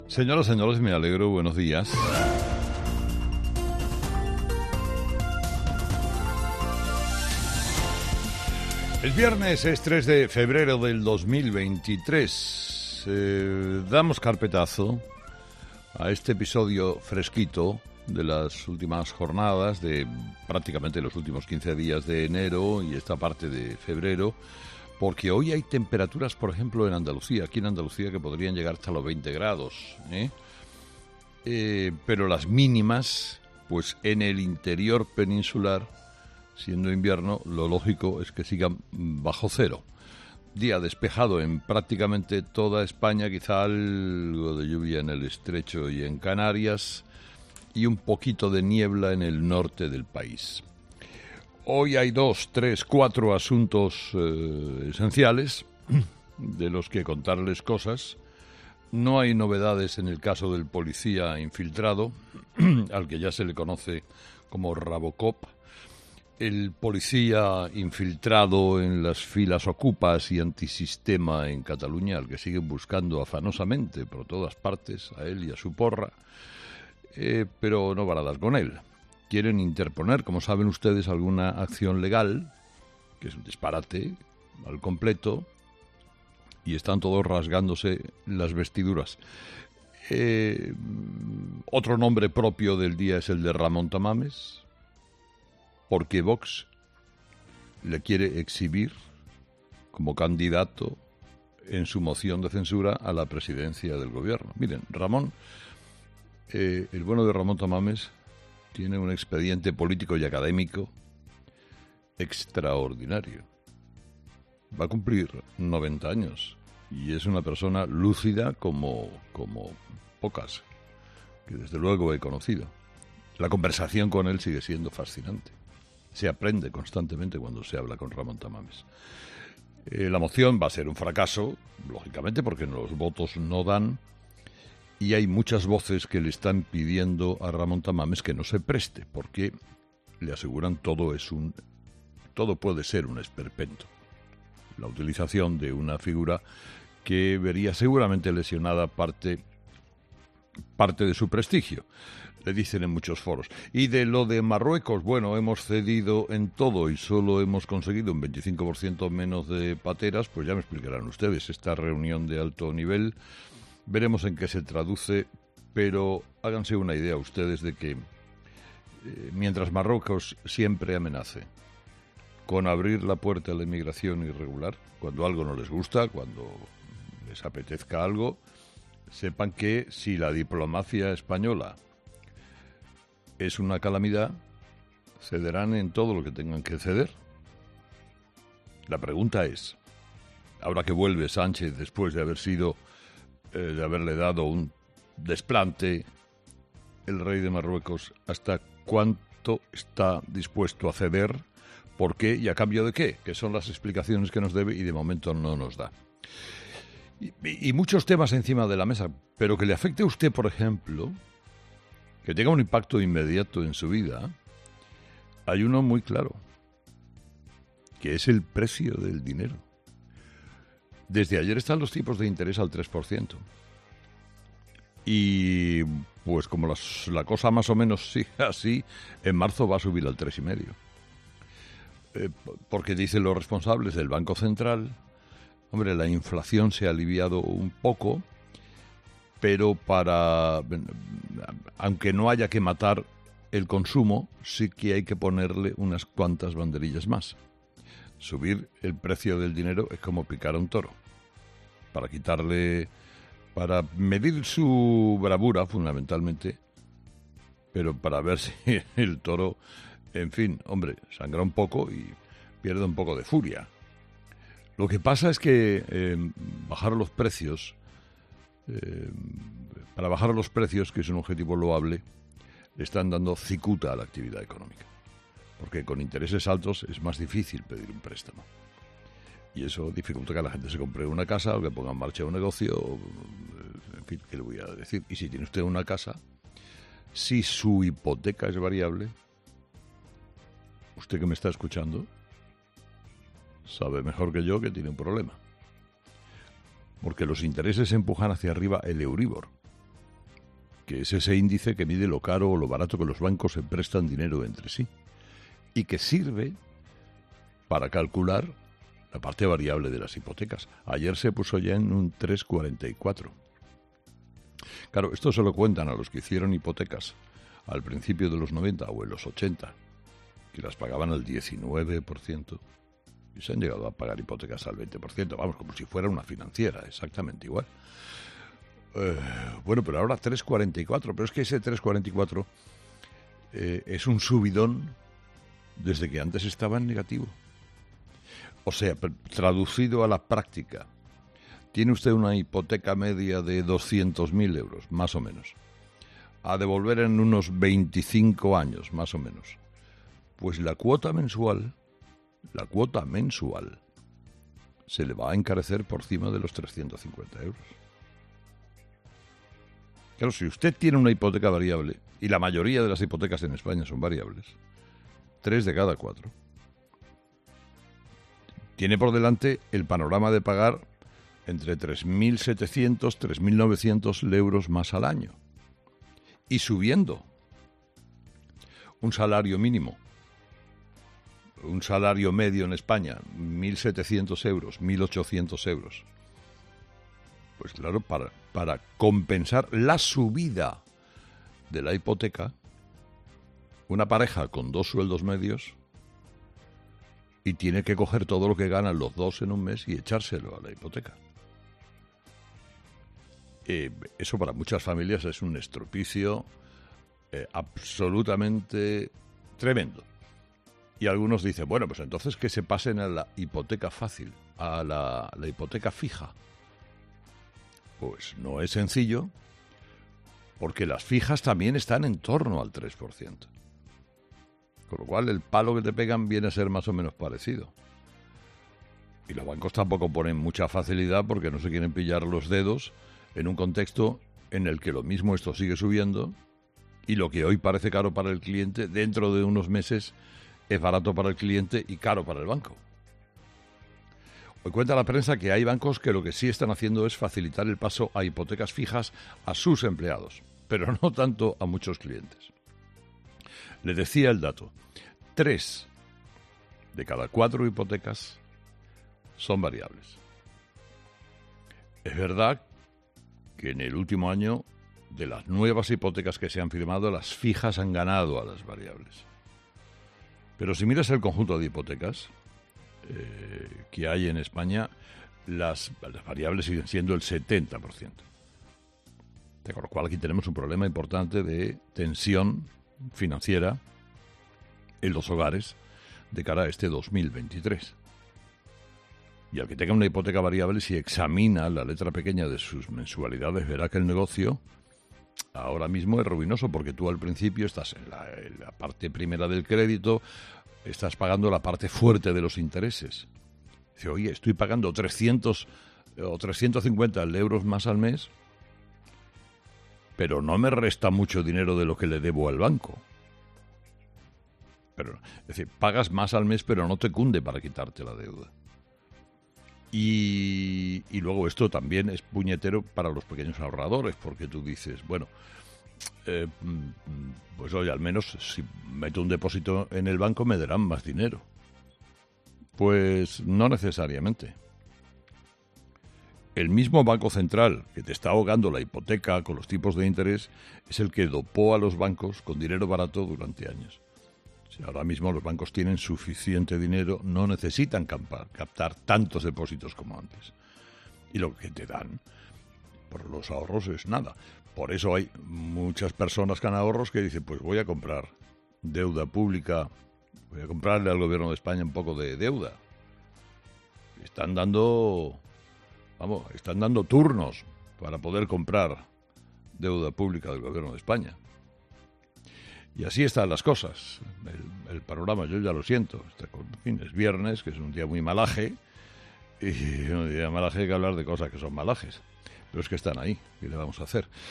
Señoras, señores, me alegro, buenos días. El viernes es 3 de febrero del 2023. Damos carpetazo a este episodio fresquito de las últimas jornadas, de prácticamente los últimos 15 días de enero y esta parte de febrero, porque hoy hay temperaturas, por ejemplo, en Andalucía, aquí en Andalucía, que podrían llegar hasta los 20 grados, pero las mínimas, pues en el interior peninsular, siendo invierno, lo lógico es que sigan bajo cero. Día despejado en prácticamente toda España, quizá algo de lluvia en el Estrecho y en Canarias, y un poquito de niebla en el norte del país. Hoy hay 2, 3, 4 asuntos esenciales de los que contarles cosas. No hay novedades en el caso del policía infiltrado, al que ya se le conoce como Robocop. El policía infiltrado en las filas ocupas y antisistema en Cataluña, al que siguen buscando afanosamente por todas partes, a él y a su porra, pero no van a dar con él. Quieren interponer, como saben ustedes, alguna acción legal, que es un disparate al completo, y están todos rasgándose las vestiduras. Otro nombre propio del día es el de Ramón Tamames, porque Vox le quiere exhibir como candidato en su moción de censura a la presidencia del gobierno. Miren, Ramón, el bueno de Ramón Tamames, tiene un expediente político y académico extraordinario. Va a cumplir 90 años y es una persona lúcida como pocas, que desde luego he conocido. La conversación con él sigue siendo fascinante. Se aprende constantemente cuando se habla con Ramón Tamames. La moción va a ser un fracaso, lógicamente, porque los votos no dan. Y hay muchas voces que le están pidiendo a Ramón Tamames que no se preste, porque le aseguran todo puede ser un esperpento. La utilización de una figura que vería seguramente lesionada parte de su prestigio, le dicen en muchos foros. Y de lo de Marruecos, bueno, hemos cedido en todo y solo hemos conseguido un 25% menos de pateras, pues ya me explicarán ustedes. Esta reunión de alto nivel, veremos en qué se traduce, pero háganse una idea ustedes de que mientras Marruecos siempre amenace con abrir la puerta a la inmigración irregular, cuando algo no les gusta, cuando les apetezca algo, sepan que si la diplomacia española es una calamidad, cederán en todo lo que tengan que ceder. La pregunta es, ahora que vuelve Sánchez después de haberle dado un desplante, el rey de Marruecos, ¿hasta cuánto está dispuesto a ceder? ¿Por qué? ¿Y a cambio de qué? Que son las explicaciones que nos debe y de momento no nos da. Y muchos temas encima de la mesa, pero que le afecte a usted, por ejemplo, que tenga un impacto inmediato en su vida, hay uno muy claro, que es el precio del dinero. Desde ayer están los tipos de interés al 3%. Y pues como la cosa más o menos sigue así, en marzo va a subir al 3,5%. Porque dicen los responsables del Banco Central, hombre, la inflación se ha aliviado un poco, pero aunque no haya que matar el consumo, sí que hay que ponerle unas cuantas banderillas más. Subir el precio del dinero es como picar a un toro. Para medir su bravura, fundamentalmente, pero para ver si el toro, en fin, hombre, sangra un poco y pierde un poco de furia. Lo que pasa es que bajar los precios, para bajar los precios, que es un objetivo loable, le están dando cicuta a la actividad económica. Porque con intereses altos es más difícil pedir un préstamo. Y eso dificulta que la gente se compre una casa o que ponga en marcha un negocio. En fin, ¿qué le voy a decir? Y si tiene usted una casa, si su hipoteca es variable, usted que me está escuchando sabe mejor que yo que tiene un problema. Porque los intereses empujan hacia arriba el Euribor. que es ese índice que mide lo caro o lo barato que los bancos se prestan dinero entre sí y que sirve para calcular la parte variable de las hipotecas. Ayer se puso ya en un 3,44. Claro, esto se lo cuentan a los que hicieron hipotecas al principio de los 90 o en los 80, que las pagaban al 19%, y se han llegado a pagar hipotecas al 20%, vamos, como si fuera una financiera, exactamente igual. Bueno, pero ahora 3,44, pero es que ese 3,44 es un subidón desde que antes estaba en negativo. O sea, traducido a la práctica, tiene usted una hipoteca media de 200.000 euros, más o menos, a devolver en unos 25 años, más o menos. Pues la cuota mensual se le va a encarecer por encima de los 350 euros. Claro, si usted tiene una hipoteca variable, y la mayoría de las hipotecas en España son variables, 3 de cada 4, tiene por delante el panorama de pagar entre 3.700, 3.900 euros más al año. Y subiendo un salario mínimo, un salario medio en España, 1.700 euros, 1.800 euros. Pues claro, para compensar la subida de la hipoteca, una pareja con 2 sueldos medios y tiene que coger todo lo que ganan los dos en un mes y echárselo a la hipoteca. Eso para muchas familias es un estropicio absolutamente tremendo. Y algunos dicen, bueno, pues entonces que se pasen a la hipoteca fácil, a la hipoteca fija. Pues no es sencillo, porque las fijas también están en torno al 3%. Con lo cual el palo que te pegan viene a ser más o menos parecido. Y los bancos tampoco ponen mucha facilidad porque no se quieren pillar los dedos en un contexto en el que lo mismo esto sigue subiendo y lo que hoy parece caro para el cliente, dentro de unos meses es barato para el cliente y caro para el banco. Hoy cuenta la prensa que hay bancos que lo que sí están haciendo es facilitar el paso a hipotecas fijas a sus empleados, pero no tanto a muchos clientes. Le decía el dato, 3 de cada 4 hipotecas son variables. Es verdad que en el último año, de las nuevas hipotecas que se han firmado, las fijas han ganado a las variables. Pero si miras el conjunto de hipotecas que hay en España, las variables siguen siendo el 70%. Con lo cual aquí tenemos un problema importante de tensión financiera en los hogares de cara a este 2023. Y al que tenga una hipoteca variable, si examina la letra pequeña de sus mensualidades, verá que el negocio ahora mismo es ruinoso, porque tú al principio estás en la parte primera del crédito, estás pagando la parte fuerte de los intereses. Dice, oye, estoy pagando 300 o 350 euros más al mes, pero no me resta mucho dinero de lo que le debo al banco. Pero, es decir, pagas más al mes, pero no te cunde para quitarte la deuda. Y luego esto también es puñetero para los pequeños ahorradores, porque tú dices, bueno, pues oye, al menos si meto un depósito en el banco me darán más dinero. Pues no necesariamente. El mismo Banco Central que te está ahogando la hipoteca con los tipos de interés es el que dopó a los bancos con dinero barato durante años. Si ahora mismo los bancos tienen suficiente dinero, no necesitan captar tantos depósitos como antes. Y lo que te dan por los ahorros es nada. Por eso hay muchas personas con ahorros que dicen, pues voy a comprar deuda pública, voy a comprarle al gobierno de España un poco de deuda. Están dando turnos para poder comprar deuda pública del gobierno de España. Y así están las cosas. El panorama, yo ya lo siento. En fin, es viernes, que es un día muy malaje, y un día malaje hay que hablar de cosas que son malajes. Pero es que están ahí, ¿qué le vamos a hacer?